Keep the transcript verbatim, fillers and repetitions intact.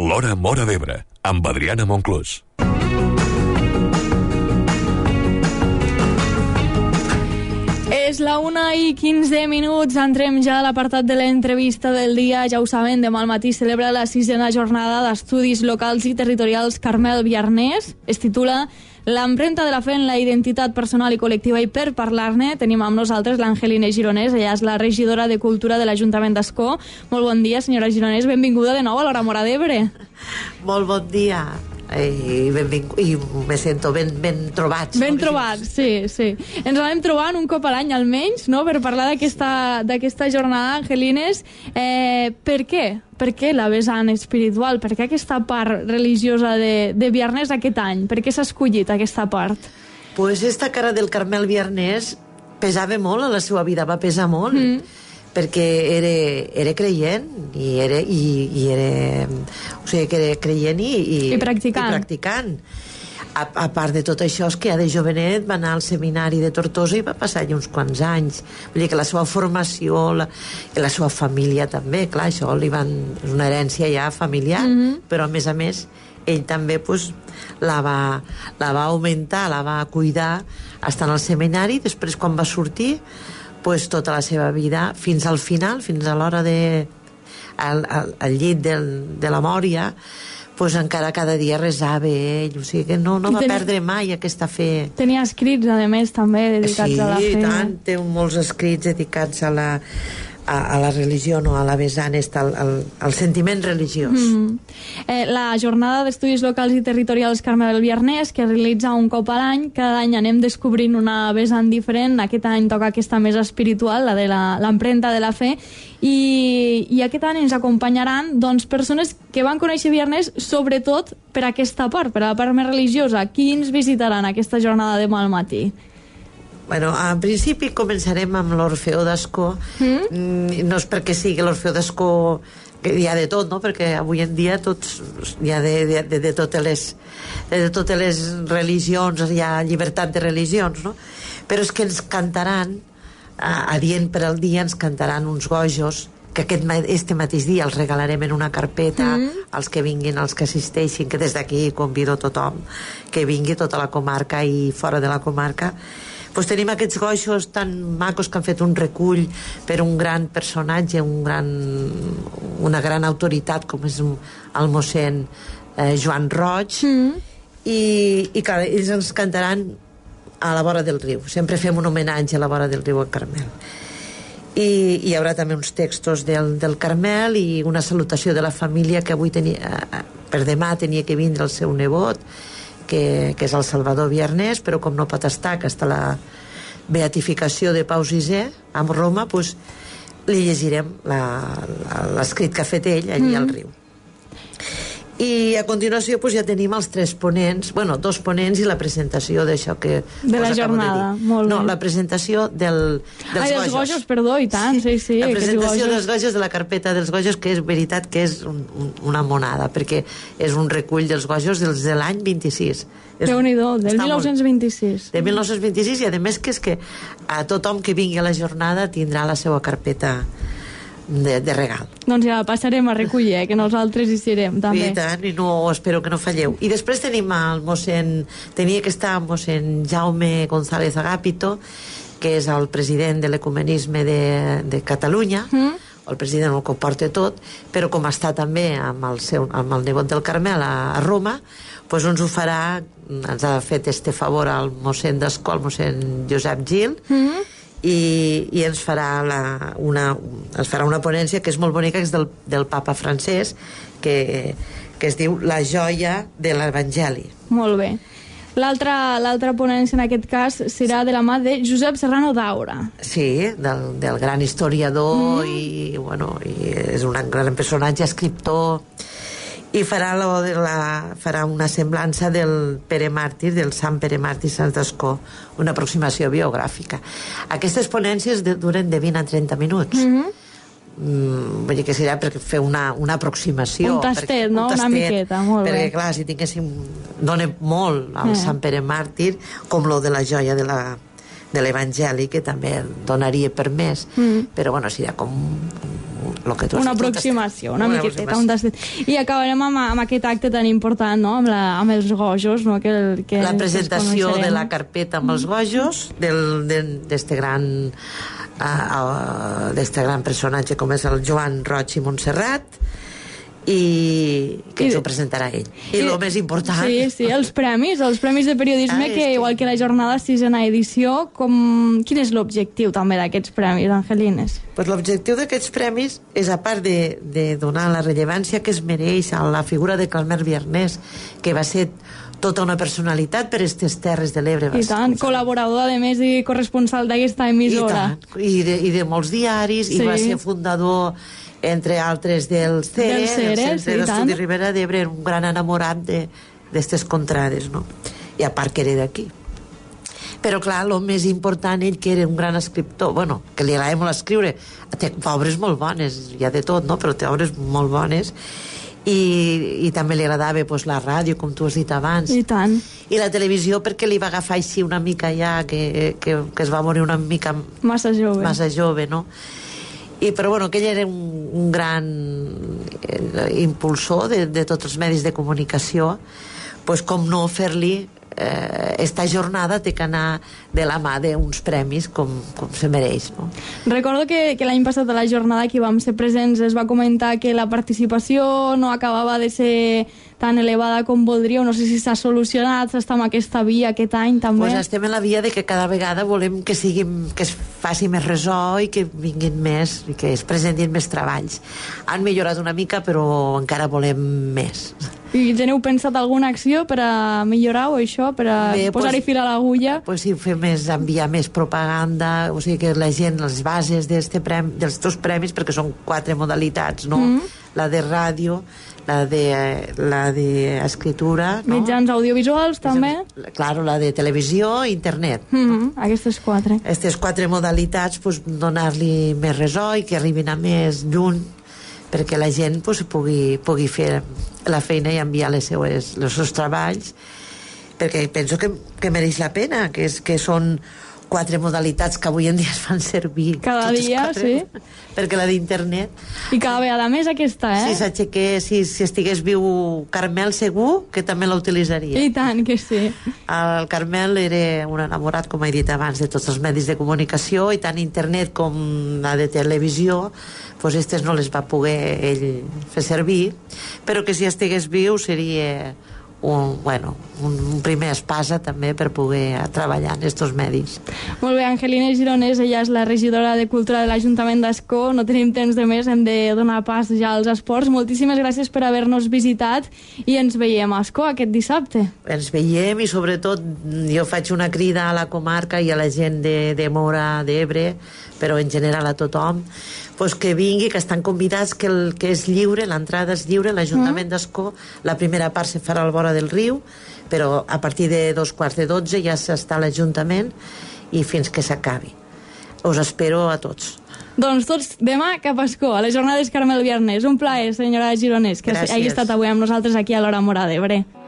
L'Hora Móra d'Ebre, amb Adriana Monclús. És la una i quinze minuts, entrem ja a l'apartat de l'entrevista del dia. Ja ho saben, demà al matí celebra la sisena jornada d'estudis locals i territorials Carmel Biarnés. Es titula L'empremta de la fe en la identitat personal i col·lectiva, i per parlar-ne tenim amb nosaltres l'Angelina Gironès. Ella és la regidora de Cultura de l'Ajuntament d'Ascó. Molt bon dia, senyora Gironès, benvinguda de nou a l'Hora Móra d'Ebre. Molt bon dia. I, i me sento ben, ben trobats. Ben trobats, sí, sí. Ens anem trobant un cop a l'any almenys, no?, per parlar d'aquesta d'aquesta jornada, Angelines. Eh, per què? Per què la vessant espiritual? Per què aquesta part religiosa de, de Biarnés aquest any? Per què s'ha escollit aquesta part? Pues esta cara del Carmel Biarnés pesava molt, a la seva vida va pesar molt. Mm. Perquè era, era creient i era, i, i era, o sigui, que era creient i, i, I practicant, i practicant. A, a part de tot això, és que ja de jovenet va anar al seminari de Tortosa i va passar allà uns quants anys. Vull dir que la seva formació, la, la seva família també, clar, això li van, és una herència ja familiar, mm-hmm. però a més a més ell també pues, la, va, la va augmentar, la va cuidar estant al seminari. Després, quan va sortir, pues, tota la seva vida, fins al final, fins a l'hora de al, al, al llit del, de la mòria, pues, encara cada dia resava ell, o sigui que no, no va Tenia... perdre mai aquesta fe. Tenia escrits, a més, també dedicats sí, a la fe. Sí, tant, té molts escrits dedicats a la, a, a la religió, no, a la vessant, al, al, al sentiment religiós. Mm. Eh, la jornada d'estudis locals i territorials Carmel Biarnés, que es realitza un cop a l'any, cada any anem descobrint una vessant diferent. Aquest any toca aquesta més espiritual, la de l'empremta de la fe, i, i aquest any ens acompanyaran doncs, persones que van conèixer Biarnés sobretot per aquesta part, per la part més religiosa. Qui ens visitaran aquesta jornada demà al matí? Bueno, en principi començarem amb l'Orfeó d'Ascó. Mm? No és perquè sigui l'Orfeó d'Ascó que hi ha de tot, no? Perquè avui en dia tots, hi ha de, de, de, de, totes les, de totes les religions, hi ha llibertat de religions, no? Però és que ens cantaran, adient per al dia, ens cantaran uns gojos que aquest, este mateix dia els regalarem en una carpeta mm. als que vinguin, als que assisteixin, que des d'aquí convido tothom que vingui, tota la comarca i fora de la comarca. Pues tenim aquests gojos tan macos que han fet un recull per un gran personatge, un gran, una gran autoritat com és el mossèn eh, Joan Roig, mm. i, i clar, ells ens cantaran a la vora del riu. Sempre fem un homenatge a la vora del riu al Carmel. I hi haurà també uns textos del, del Carmel i una salutació de la família, que avui tenia, per demà tenia que vindre el seu nebot, que, que és el Salvador Biarnés, però com no pot estar, que està la beatificació de Pau sisè a Roma, doncs li llegirem l'escrit que ha fet ell allí mm. al riu. I a continuació pues, ja tenim els tres ponents, bueno, dos ponents i la presentació d'això que de la jornada, de molt no, bé. la presentació del, dels Ai, gojos. dels gojos, perdó, i tant, sí, sí. La presentació gojos... dels gojos, de la carpeta dels gojos, que és veritat que és un, un, una monada, perquè és un recull dels gojos dels de l'any vint-i-sis. Déu-n'hi-do, del mil nou-cents vint-i-sis. De mil nou-cents vint-i-sis, i a més que és que a tothom que vingui a la jornada tindrà la seva carpeta De, de regal. Doncs ja passarem a recollir, eh, que nosaltres hi serem també. I tant, i no, espero que no falleu. I després tenim el mossèn, tenia que estar el mossèn Jaume González Agapito, que és el president de l'ecumenisme de, de Catalunya, mm. el president el comporta tot, però com està també amb el, seu, amb el nebot del Carmel a, a Roma, doncs ens ho farà, ens ha fet este favor al mossèn d'Ascó, el mossèn Josep Gil, mm. I, i ens farà la, una, ens farà una ponència que és molt bonica, que és del, del papa francès, que, que es diu La joia de l'Evangeli. Molt bé. L'altra l'altra ponència en aquest cas serà de la mà de Josep Serrano Daura. Sí, del, del gran historiador, mm. i, bueno, i és un gran personatge, escriptor, i farà, lo de la, farà una semblança del Pere Màrtir, del Sant Pere Màrtir Sant d'Ascó, una aproximació biogràfica. Aquestes ponències de, duren de vint a trenta minuts. Mm-hmm. Mm, vull dir que serà per fer una, una aproximació. Un tastet, perquè, no? Un tastet, una miqueta, molt perquè, bé. Perquè, clar, si tinguéssim... Dona molt al eh. Sant Pere Màrtir, com lo de la joia de la de l'Evangeli, que també donaria per més, mm. però bueno, seria com lo que tu una has dit, aproximació, una, una miqueteta. Un tastet. I acabarem amb, amb aquest acte tan important, no? amb, la, amb els gojos, no? que, el, que la presentació de la carpeta amb els Mm. gojos d'este gran uh, uh, d'este gran personatge com és el Joan Roig i Montserrat, i que ens ho presentarà ell. I el més important... Sí, sí, els premis, els premis de periodisme, ah, que igual que la jornada sisena edició, com... quin és l'objectiu també d'aquests premis, Angelines? Pues l'objectiu d'aquests premis és, a part de, de donar la rellevància que es mereix a la figura de Carmel Biarnés, que va ser tota una personalitat per aquestes Terres de l'Ebre. I tant, col·laborador, a més, i corresponsal d'aquesta emissora. I tant, i de, i de molts diaris, sí. I va ser fundador, entre altres, del C E R E, del Centre d'Estudi Ribera d'Ebre, un gran enamorat d'aquestes contrades, no? I a part que era d'aquí. Però, clar, el més important, ell, que era un gran escriptor, bueno, que li agrada molt escriure, té obres molt bones, hi ha de tot, no?, però té obres molt bones, i, i també li agradava pues, la ràdio, com tu has dit abans. I tant. I la televisió, perquè li va agafar així una mica ja, que, que, que es va morir una mica... Massa jove. Massa jove, no? I, però bueno, que ell era un, un gran impulsor de, de tots els medis de comunicació, pues com no fer-li eh, esta jornada té que anar de la mà d'uns premis com, com se mereix, no? Recordo que, que l'any passat a la jornada que vam ser presents es va comentar que la participació no acabava de ser tan elevada com voldríeu. No sé si s'ha solucionat, s'està en aquesta via aquest any també. Pues estem en la via de que cada vegada volem que siguin, que es faci més ressò i que vinguin més, i que es presentin més treballs. Han millorat una mica, però encara volem més. I teniu pensat alguna acció per a millorar-ho, això? Per a posar-hi pues, fil a l'agulla? Pues sí, fer més, enviar més propaganda, o sigui que la gent, les bases premi, dels dos premis, perquè són quatre modalitats, no? Mm-hmm. La de ràdio, la de, la de escritura, no? Mitjans audiovisuals, també? Claro, la de televisió i internet. Mm-hmm. Aquestes quatre. Aquestes quatre modalitats, pues, donar-li més ressò i que arribin a més lluny, perquè la gent pues, pugui, pugui fer la feina i enviar les seues, els seus treballs, perquè penso que, que mereix la pena, que, és, que són quatre modalitats que avui en dia es fan servir cada dia, quatre, sí, perquè la d'internet i cada vegada més aquesta, eh? si s'aixequés, si, si estigués viu Carmel, segur que també la utilitzaria. I tant que sí. El Carmel era un enamorat, com he dit abans, de tots els medis de comunicació, i tant internet com la de televisió, pues aquestes no les va poder ell fer servir, però que si estigués viu seria un, bueno, un, un primer espasa també per poder treballar en aquests medis. Molt bé, Angelina Gironès, ella és la regidora de Cultura de l'Ajuntament d'Ascó. No tenim temps de més, hem de donar pas ja als esports. Moltíssimes gràcies per haver-nos visitat i ens veiem a Ascó aquest dissabte. Ens veiem i sobretot jo faig una crida a la comarca i a la gent de, de Móra d'Ebre, però en general a tothom, pues que vingui, que estan convidats, que, el, que és lliure, l'entrada és lliure, l'Ajuntament mm. d'Ascó, la primera part se farà al vora del riu, però a partir de dos quarts de dotze ja s'està a l'Ajuntament i fins que s'acabi. Us espero a tots. Doncs tots demà cap a Ascó, a les jornades Carmel Biarnés. Un plaer, senyora Gironès, que Gràcies. hagi estat avui amb nosaltres aquí a l'Hora Móra d'Ebre.